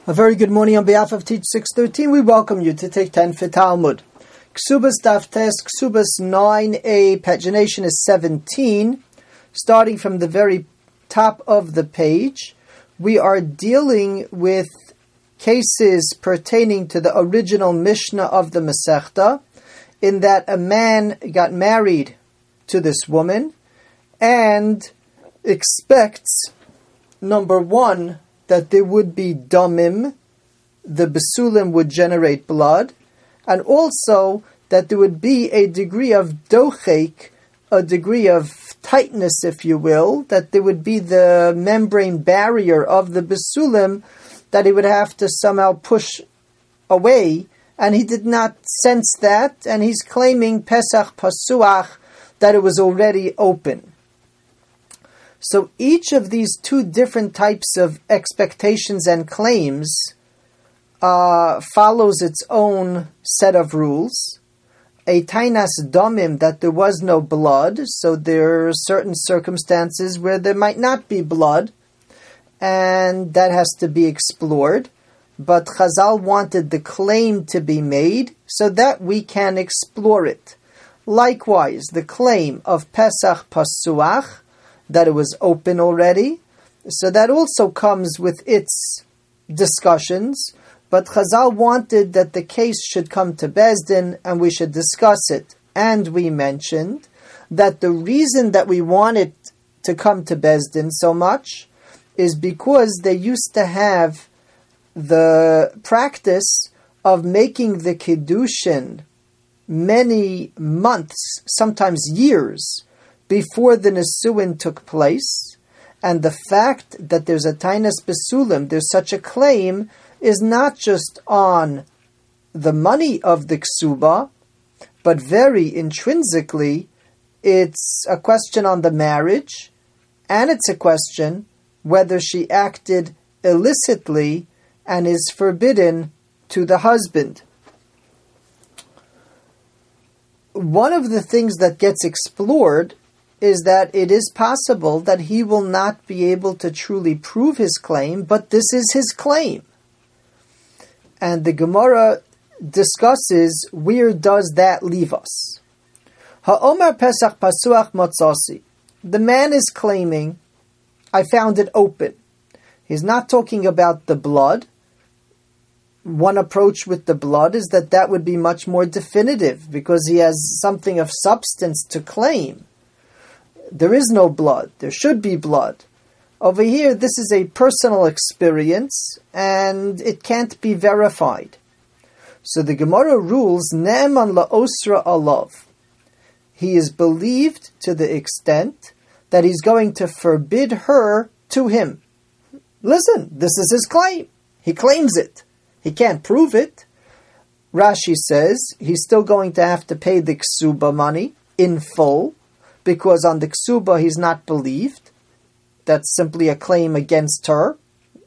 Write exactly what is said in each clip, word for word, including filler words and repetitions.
A very good morning on behalf of Teach six thirteen. We welcome you to take ten for Talmud. Ksubas Daf Tes, Ksubas nine a, pagination is seventeen. Starting from the very top of the page, we are dealing with cases pertaining to the original Mishnah of the Masechta, in that a man got married to this woman and expects, number one, that there would be damim, the besulim would generate blood, and also that there would be a degree of dochek, a degree of tightness, if you will, that there would be the membrane barrier of the besulim that he would have to somehow push away, and he did not sense that, and he's claiming Pesach Pasuach, that it was already open. So each of these two different types of expectations and claims uh, follows its own set of rules. A tainas domim, that there was no blood, so there are certain circumstances where there might not be blood, and that has to be explored. But Chazal wanted the claim to be made so that we can explore it. Likewise, the claim of Pesach Pasuach, that it was open already, so that also comes with its discussions, but Chazal wanted that the case should come to Bezdin and we should discuss it. And we mentioned that the reason that we want it to come to Bezdin so much is because they used to have the practice of making the Kiddushin many months, sometimes years, before the Nesuin took place, and the fact that there's a tainas besulim, there's such a claim, is not just on the money of the ksuba, but very intrinsically, it's a question on the marriage, and it's a question whether she acted illicitly and is forbidden to the husband. One of the things that gets explored is that it is possible that he will not be able to truly prove his claim, but this is his claim. And the Gemara discusses, where does that leave us? Ha'omar Pesach Pasuach Motzasi. The man is claiming, I found it open. He's not talking about the blood. One approach with the blood is that that would be much more definitive, because he has something of substance to claim. There is no blood. There should be blood. Over here, this is a personal experience, and it can't be verified. So the Gemara rules, Ne'eman la'osra alav. He is believed to the extent that he's going to forbid her to him. Listen, this is his claim. He claims it. He can't prove it. Rashi says he's still going to have to pay the ksuba money in full, because on the ksuba he's not believed. That's simply a claim against her.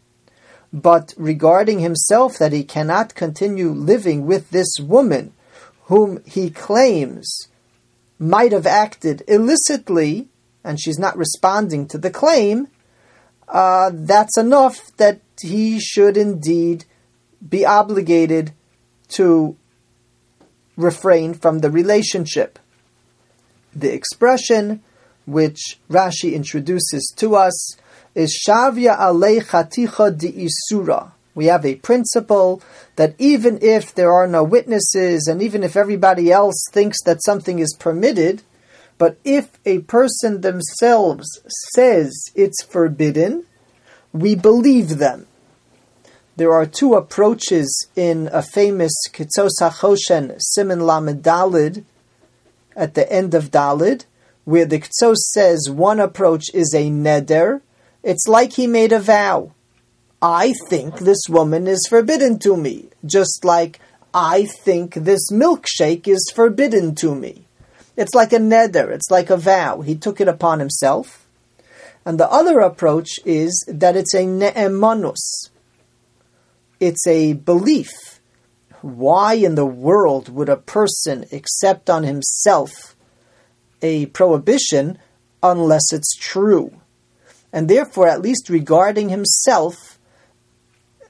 But regarding himself, that he cannot continue living with this woman whom he claims might have acted illicitly, and she's not responding to the claim, uh, that's enough that he should indeed be obligated to refrain from the relationship. The expression which Rashi introduces to us is Shavya alei chaticha di isura. We have a principle that even if there are no witnesses, and even if everybody else thinks that something is permitted, but if a person themselves says it's forbidden, we believe them. There are two approaches in a famous Kitzos HaChoshen, Siman Lamed Dalid, at the end of Dalid, where the Kitzos says one approach is a neder. It's like he made a vow. I think this woman is forbidden to me, just like I think this milkshake is forbidden to me. It's like a neder, it's like a vow. He took it upon himself. And the other approach is that it's a ne'emanus. It's a belief. Why in the world would a person accept on himself a prohibition unless it's true? And therefore, at least regarding himself,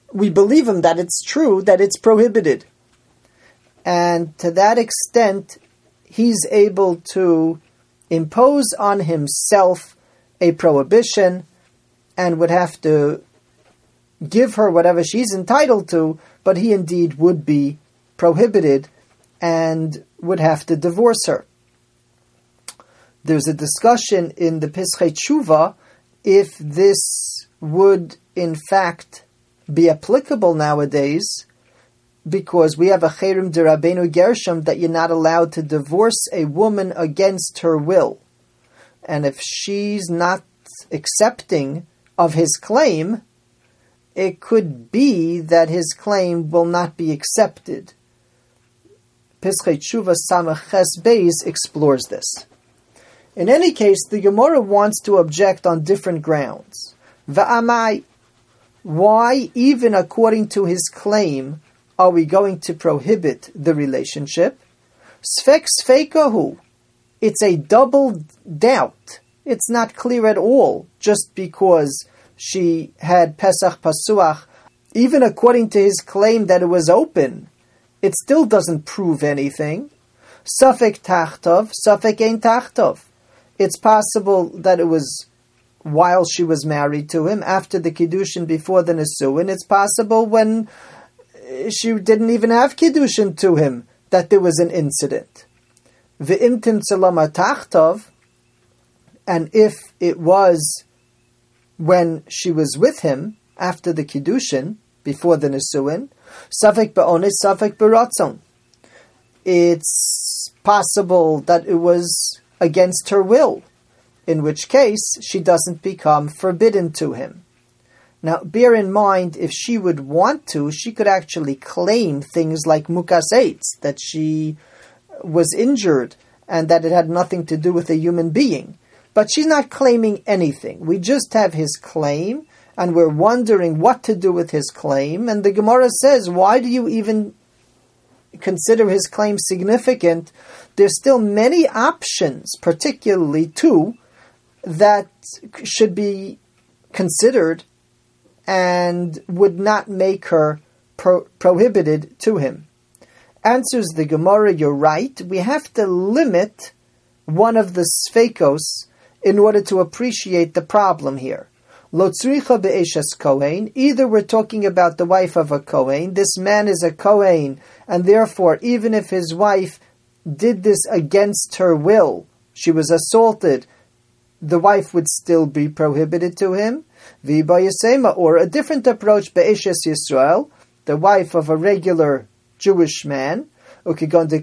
we believe him that it's true, that it's prohibited. And to that extent, he's able to impose on himself a prohibition and would have to give her whatever she's entitled to, but he indeed would be prohibited and would have to divorce her. There's a discussion in the Pischei Tshuva if this would in fact be applicable nowadays, because we have a Cherem de Rabbeinu Gershom that you're not allowed to divorce a woman against her will. And if she's not accepting of his claim, it could be that his claim will not be accepted. Pischei Tshuva Samach Ches Beis explores this. In any case, the Gemara wants to object on different grounds. Va'amai, why, even according to his claim, are we going to prohibit the relationship? Sfek sfeikahu, it's a double doubt. It's not clear at all, just because she had Pesach Pasuach. Even according to his claim that it was open, it still doesn't prove anything. Safek tachtov, safek ein tachtov. It's possible that it was while she was married to him, after the Kiddushin, before the Nesuin. It's possible when she didn't even have Kiddushin to him, that there was an incident. V'imtim tzalama tachtov, and if it was when she was with him, after the Kiddushin, before the Nesuin, safek ba'onis, safek b'ratzon. It's possible that it was against her will, in which case she doesn't become forbidden to him. Now, bear in mind, if she would want to, she could actually claim things like mukas eitz, that she was injured and that it had nothing to do with a human being. But she's not claiming anything. We just have his claim, and we're wondering what to do with his claim. And the Gemara says, why do you even consider his claim significant? There's still many options, particularly two, that should be considered and would not make her pro- prohibited to him. Answers the Gemara, you're right, we have to limit one of the sfeikos in order to appreciate the problem here. Lo tzricha be'eshes kohen, either we're talking about the wife of a kohen, this man is a kohen, and therefore even if his wife did this against her will, she was assaulted, the wife would still be prohibited to him. V'ba yisema, or a different approach, be'eshes Yisrael, the wife of a regular Jewish man, that the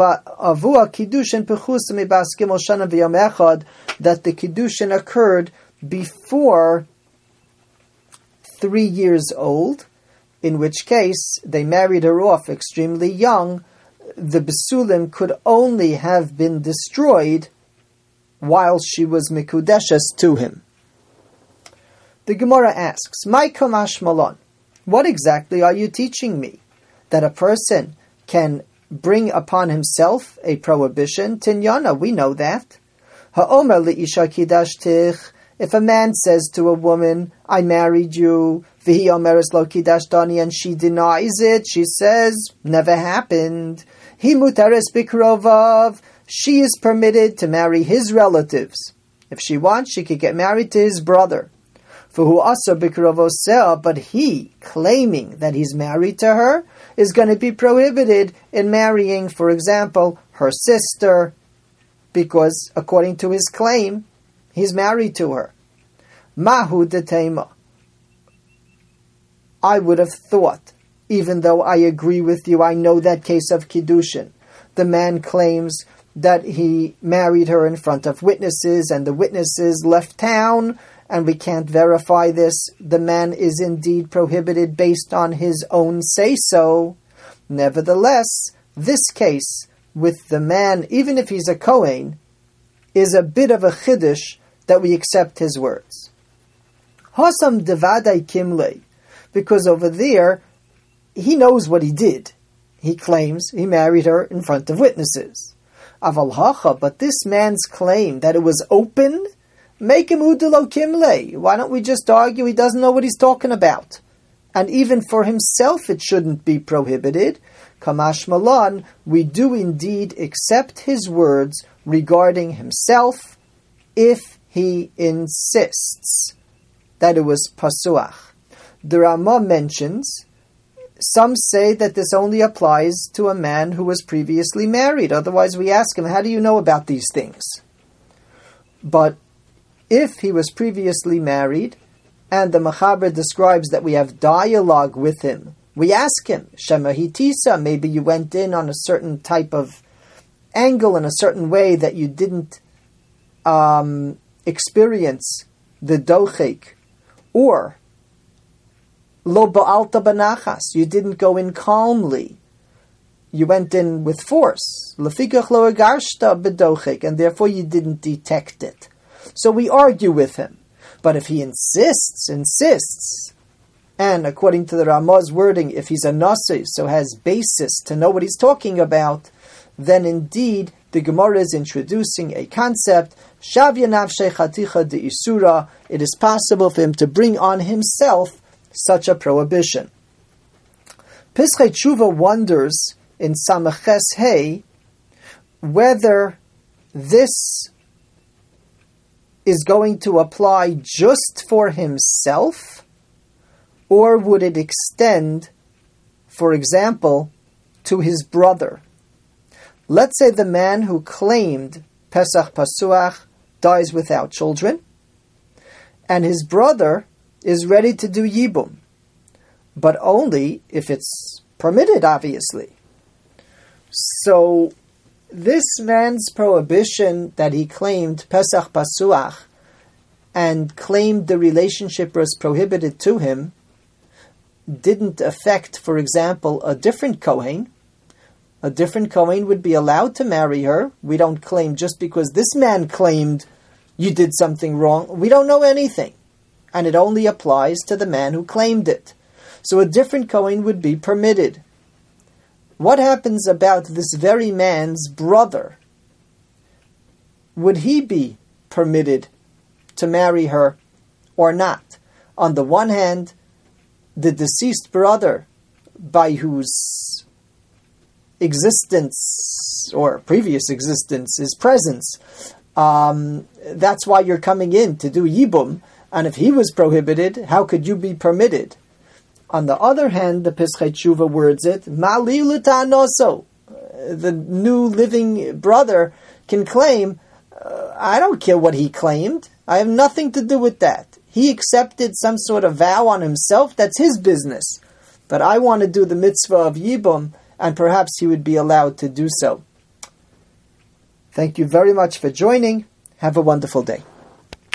Kiddushin occurred before three years old, in which case they married her off extremely young. The Besulim could only have been destroyed while she was Mikudeshes to him. The Gemara asks, "My kamash malon, what exactly are you teaching me? That a person can bring upon himself a prohibition? Tinyana, we know that. Ha'omer li'isha kidashtich, if a man says to a woman, I married you, v'hi omeres lo kidashtani, and she denies it, she says, never happened. Hi mutares bikrovav, she is permitted to marry his relatives. If she wants, she could get married to his brother. V'hu asa bikrovosea, but he, claiming that he's married to her, is going to be prohibited in marrying, for example, her sister, because according to his claim, he's married to her. Mahu detema. I would have thought, even though I agree with you, I know that case of Kiddushin. The man claims that he married her in front of witnesses, and the witnesses left town, and we can't verify this. The man is indeed prohibited based on his own say-so. Nevertheless, this case with the man, even if he's a Kohen, is a bit of a chiddush that we accept his words. Hasam devadai kimle, because over there, he knows what he did. He claims he married her in front of witnesses. Aval hacha, but this man's claim that it was open, make him udelo kimle. Why don't we just argue he doesn't know what he's talking about? and even for himself it shouldn't be prohibited. Kamash Malan, we do indeed accept his words regarding himself if he insists that it was pasuach. The Rama mentions, some say that this only applies to a man who was previously married. Otherwise we ask him, how do you know about these things? But if he was previously married, and the Mechaber describes that we have dialogue with him, we ask him, Shema hitisa, maybe you went in on a certain type of angle in a certain way that you didn't um, experience the dochek, or lo ba'alta banachas, you didn't go in calmly, you went in with force, lefikach lo agarshta bedochek, and therefore you didn't detect it. So we argue with him. But if he insists, insists, and according to the Ramah's wording, if he's a nasi, so has basis to know what he's talking about, then indeed the Gemara is introducing a concept, Shavya nafshei chaticha de isura, it is possible for him to bring on himself such a prohibition. Pischei Tshuva wonders in Samaches Hey whether this is going to apply just for himself, or would it extend, for example, to his brother? Let's say the man who claimed Pesach Pasuach dies without children, and his brother is ready to do Yibum, but only if it's permitted, obviously. So this man's prohibition that he claimed Pesach Pasuach and claimed the relationship was prohibited to him didn't affect, for example, a different Kohen. A different Kohen would be allowed to marry her. We don't claim just because this man claimed you did something wrong. We don't know anything. And it only applies to the man who claimed it. So a different Kohen would be permitted. What happens about this very man's brother? Would he be permitted to marry her or not? On the one hand, the deceased brother, by whose existence or previous existence is presence, um, that's why you're coming in to do Yibum, and if he was prohibited, how could you be permitted? On the other hand, the Pischei Tshuva words it, Mali l'ta'anoso. The new living brother can claim, uh, I don't care what he claimed. I have nothing to do with that. He accepted some sort of vow on himself. That's his business. But I want to do the mitzvah of Yibum, and perhaps he would be allowed to do so. Thank you very much for joining. Have a wonderful day.